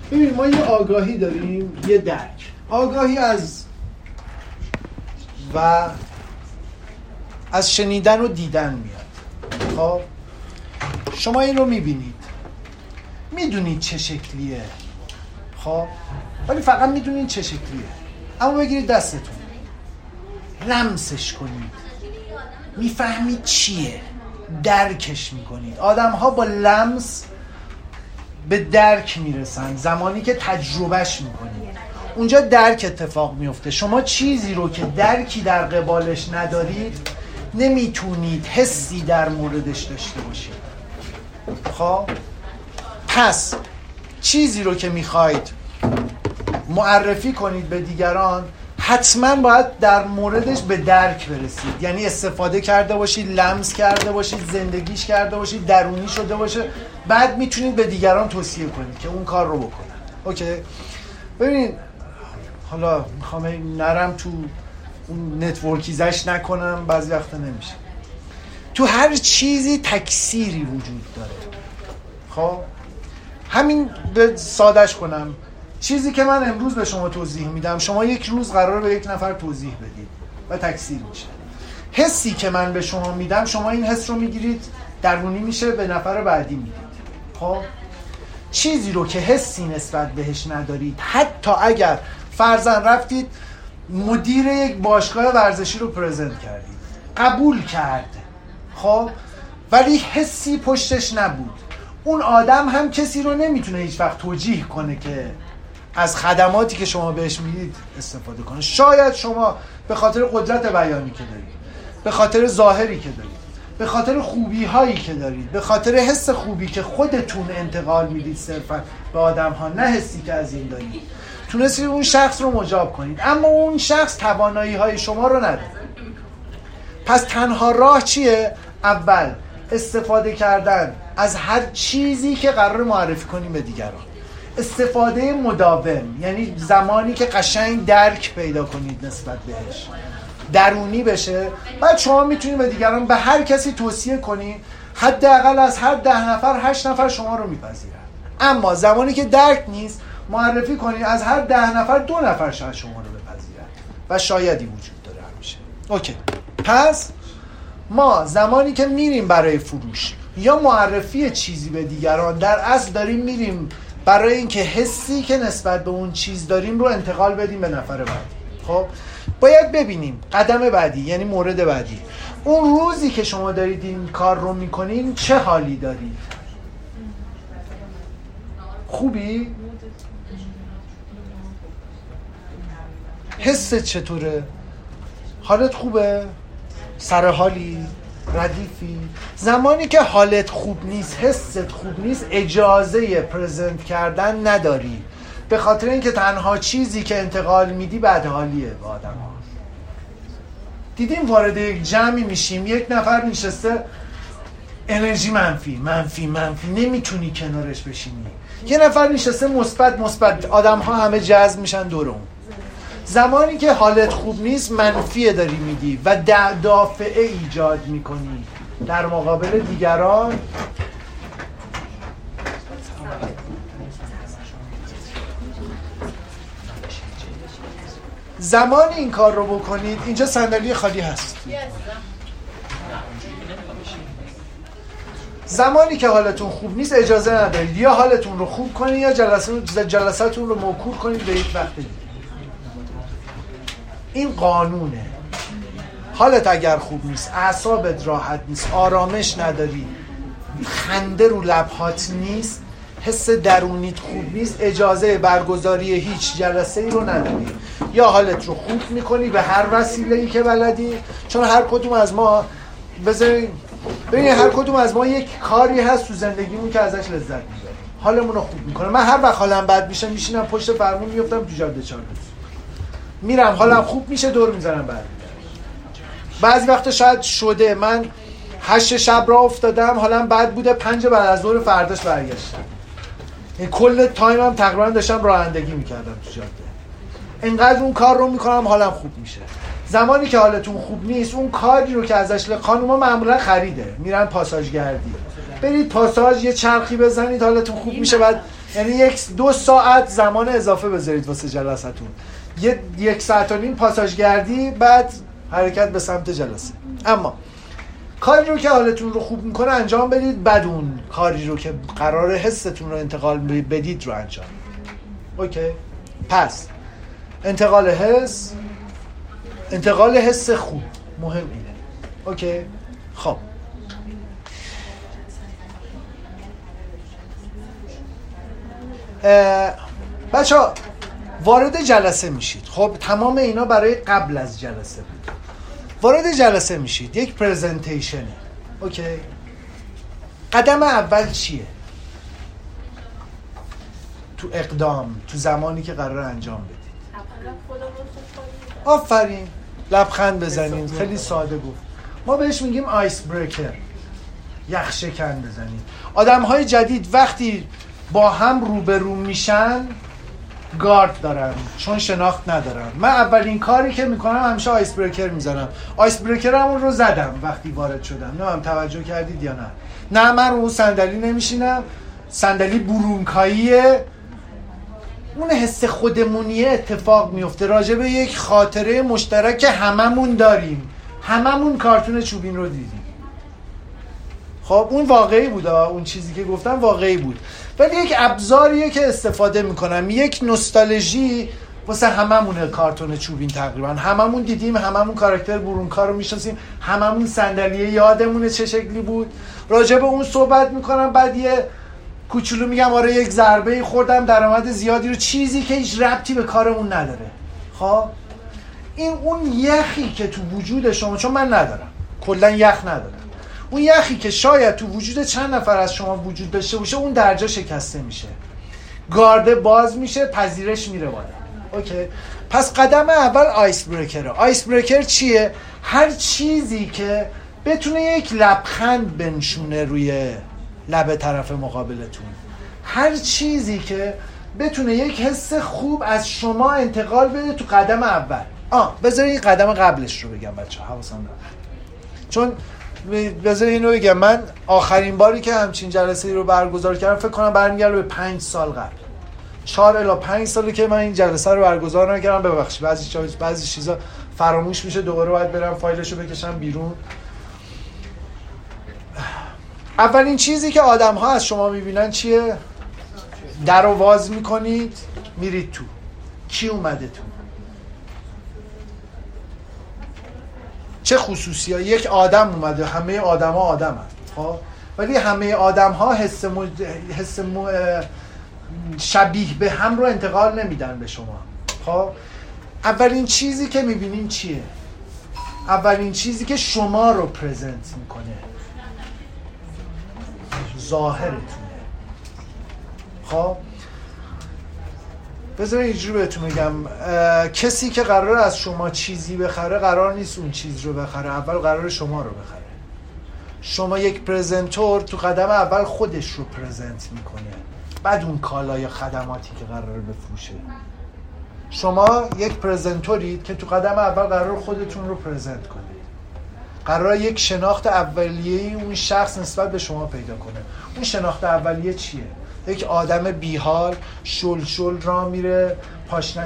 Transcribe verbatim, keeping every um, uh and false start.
ببین ما یه آگاهی داریم، یه درک. آگاهی از و از شنیدن و دیدن میاد. خب شما این رو میبینید، میدونید چه شکلیه، خب ولی فقط میدونید چه شکلیه. اما بگیرید دستتون، لمسش کنید، میفهمید چیه، درکش میکنید. آدم ها با لمس به درک میرسن زمانی که تجربهش میکنید. اونجا درک اتفاق میفته. شما چیزی رو که درکی در قبالش ندارید نمیتونید حسی در موردش داشته باشید. خب پس چیزی رو که میخواید معرفی کنید به دیگران حتما باید در موردش به درک برسید، یعنی استفاده کرده باشید، لمس کرده باشید، زندگیش کرده باشید، درونی شده باشه، بعد میتونید به دیگران توصیه کنید که اون کار رو بکنن. اوکی؟ ببینید حالا میخوام نرم تو اون نتورکیزش نکنم، بعضی وقتا نمیشه. تو هر چیزی تکثیری وجود داره. خب همین به سادهش کنم، چیزی که من امروز به شما توضیح میدم شما یک روز قراره به یک نفر توضیح بدید و تکثیر میشه. حسی که من به شما میدم شما این حس رو میگیرید، درونی میشه، به نفر بعدی میدید. خب چیزی رو که حسی نسبت بهش ندارید، حتی اگر فرضاً رفتید مدیر یک باشگاه ورزشی رو پرزنت کردید، قبول کرد، خب ولی حسی پشتش نبود، اون آدم هم کسی رو نمیتونه هیچ وقت توجیه کنه که از خدماتی که شما بهش میدید استفاده کنه. شاید شما به خاطر قدرت بیانی که دارید، به خاطر ظاهری که دارید، به خاطر خوبی هایی که دارید، به خاطر حس خوبی که خودتون انتقال میدید صرفا به آدم ها، نه حسی که از این دارید، تونستید اون شخص رو مجاب کنید، اما اون شخص توانایی های شما رو نداره. پس تنها راه چیه؟ اول استفاده کردن از هر چیزی که قرار معرفی کنیم به دیگران. استفاده مداوم، یعنی زمانی که قشنگ درک پیدا کنید نسبت بهش، درونی بشه، بعد شما میتونید به دیگران، به هر کسی توصیه کنید، حداقل از هر ده نفر هشت نفر شما رو میپذیرن. اما زمانی که درک نیست، معرفی کنید از هر ده نفر دو نفر شاید شما رو بپذیرن و شایدی وجود داره همیشه. اوکی. پس ما زمانی که میریم برای فروش یا معرفی چیزی به دیگران، در اصل داریم میریم برای اینکه حسی که نسبت به اون چیز داریم رو انتقال بدیم به نفر بعدی. خب باید ببینیم قدم بعدی، یعنی مورد بعدی، اون روزی که شما دارید این کار رو میکنین چه حالی دارید؟ خوبی؟ حست چطوره؟ حالت خوبه؟ سرحالی؟ ردیفی؟ زمانی که حالت خوب نیست، حست خوب نیست، اجازه پرزنت کردن نداری، به خاطر اینکه تنها چیزی که انتقال میدی بدحالیه به آدم ها. دیدیم وارد یک جمعی میشیم، یک نفر نشسته انرژی منفی منفی منفی، نمیتونی کنارش بشینی. یه نفر نشسته مثبت مثبت، آدم ها همه جذب میشن دور اون. زمانی که حالت خوب نیست منفی داری میدی و دافعه ایجاد میکنی در مقابل دیگران. زمانی این کار رو بکنید، اینجا صندلی خالی هست، زمانی که حالتون خوب نیست اجازه ندارید یا حالتون رو خوب کنید یا جلسات جلساتون رو موکول کنید به یک وقت دیگه. این قانونه. حالت اگر خوب نیست، اعصابت راحت نیست، آرامش نداری، خنده رو لبهات نیست، حس درونیت خوب نیست، اجازه برگزاری هیچ جلسه ای رو نداری. یا حالت رو خوب میکنی به هر وسیله‌ای که بلدی، چون هر کدوم از ما بذارید ببینید هر کدوم از ما یک کاری هست تو زندگیمون که ازش لذت میبریم، حالمون رو خوب میکنه. من هر وقت حالم بد میشه میشینم پشت فرمون میافتم تو جاده چهارراه، میرم حالم خوب میشه دور میزنم بعد. بعضی وقتا شاید شده من هشت شب راه افتادم حالم بد بوده، پنج بعد از ظهر فرداش برگشتم، کل تایمم تقریبا داشتم رانندگی میکردم تو جاده. اینقدر اون کار رو میکنم حالم خوب میشه. زمانی که حالتون خوب نیست، اون کاری رو که ازش خانوما معمولا خریده، میرن پاساژگردی، برید پاساژ یه چرخی بزنید حالتون خوب میشه، بعد یعنی یک دو ساعت زمان اضافه بذارید واسه جلسه‌تون، یه یک ساعت و نیم پاساژگردی، بعد حرکت به سمت جلسه. اما کاری رو که حالتون رو خوب میکنه انجام بدید، بعد اون کاری رو که قراره حستون رو انتقال بدید رو انجام. اوکی؟ پس انتقال حس، انتقال حس خوب مهم اینه. اوکی؟ خب بچه ها وارد جلسه میشید. خب تمام اینا برای قبل از جلسه بود. وارد جلسه میشید، یک پرزنتیشنه. اوکی؟ قدم اول چیه؟ تو اقدام، تو زمانی که قرار انجام بدید. آفرین، لبخند بزنین. خیلی ساده گفت. ما بهش میگیم آیس بریکر، یخ شکن بزنید. آدم های جدید وقتی با هم روبرو میشن گارد دارن، چون شناخت ندارن. من اولین کاری که میکنم همیشه آیس بریکر میزنم. آیس بریکر همون رو زدم وقتی وارد شدم. نه هم توجه کردید یا نه؟ نه من رو اون صندلی نمیشینم، صندلی برونکاییه. اون حس خودمونیه اتفاق میفته راجع به یک خاطره مشترک هممون داریم. هممون کارتون چوبین رو دیدیم. خب اون واقعی بود، اون چیزی که گفتم واقعی بود، ولی یک ابزاریه که استفاده میکنم، یک نوستالژی واسه هممونه. کارتون چوبین تقریبا هممون دیدیم، هممون کاراکتر برونکا رو میشناسیم، هممون صندلیه یادمونه چه شکلی بود. راجع به اون صحبت میکنم، بعد یه کوچولو میگم آره یک ضربه خوردم، درآمد زیادی رو، چیزی که هیچ ربطی به کارمون نداره. خب این اون یخی که تو وجود شما، چون من ندارم، کلا یخ ندارم، اون یخی که شاید تو وجود چند نفر از شما وجود داشته باشه، اون درجا شکسته میشه، گارده باز میشه، پذیرش میره بالا. اوکی؟ پس قدم اول آیس بریکره. آیس بریکر چیه؟ هر چیزی که بتونه یک لبخند بنشونه روی لب طرف مقابلتون، هر چیزی که بتونه یک حس خوب از شما انتقال بده تو قدم اول. آه بذارید قدم قبلش رو بگم بچه ها، حواسم رفت. چون بذارید اینو بگم، من آخرین باری که همچین جلسه‌ای رو برگزار کردم فکر کنم برمیگرده به پنج سال قبل. چهار الی پنج ساله که من این جلسه رو برگزار نکردم. ببخشید بعضی چیزا بعضی چیزا فراموش میشه، دوباره باید برم فایلشو بکشم بیرون. اولین چیزی که آدم‌ها از شما می‌بینن چیه؟ در رو باز می‌کنید، میرید تو. کی اومده تو؟ چه خصوصیه؟ یک آدم اومده. همه آدم‌ها آدمن، خب ولی همه آدم‌ها حس م... حس م... شبیه به هم رو انتقال نمیدن به شما. خب اولین چیزی که می‌بینین چیه؟ اولین چیزی که شما رو پرزنت می‌کنه ظاهرتونه. خب بذارید اینجوری بهتون بگم، کسی که قرار از شما چیزی بخره قرار نیست اون چیز رو بخره، اول قرار شما رو بخره. شما یک پرزنتور تو قدم اول خودش رو پرزنت میکنه، بعد اون کالا یا خدماتی که قرار بفروشه. شما یک پرزنتورید که تو قدم اول قرار خودتون رو پرزنت کنید، قرار یک شناخت اولیه‌ای اون شخص نسبت به شما پیدا کنه. اون شناخت اولیه چیه؟ یک آدم بیحال شل شل را میره، پاشنه